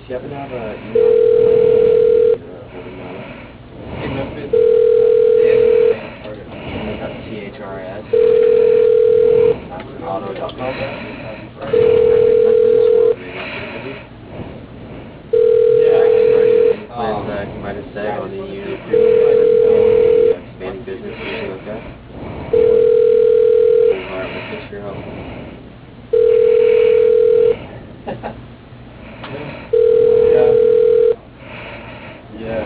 you happen to have an email? Hey, Memphis. CHRIS auto.com. As you might have said on the unit agreement, expanding business use of that. Alright, what's for your help? Yeah.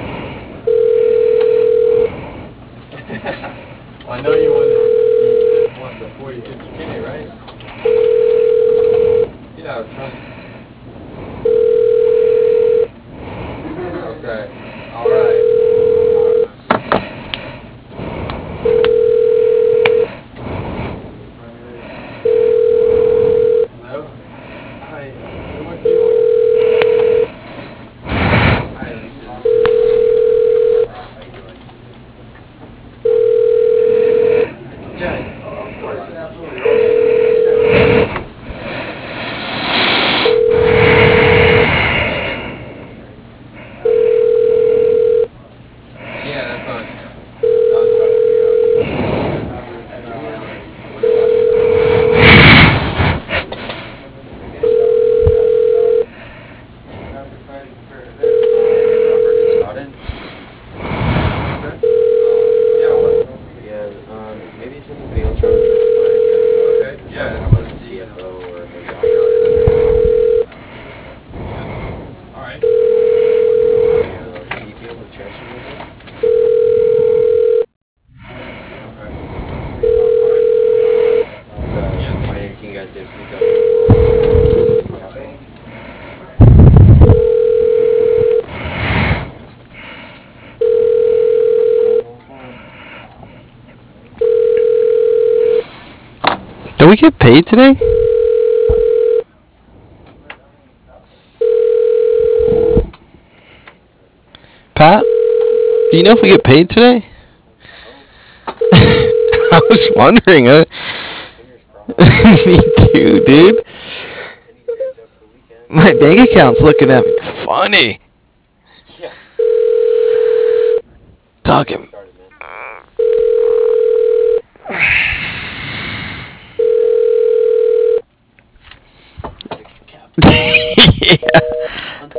Well, I know you said one before you hit the K, right? Yeah, I was trying. Okay. Alright. Hello? Hi. What do you want? Hi, Alicia. Yeah, of course. Absolutely. Yeah, that's what I was trying to figure Maybe it's somebody else trying to transfer. okay, yeah, How about the CFO or maybe alright. can you be able to transfer me? Can you guys just speak up? Do we get paid today? Pat, do you know if we get paid today? I was wondering. Me too, dude. My bank account's looking at me funny. Talking.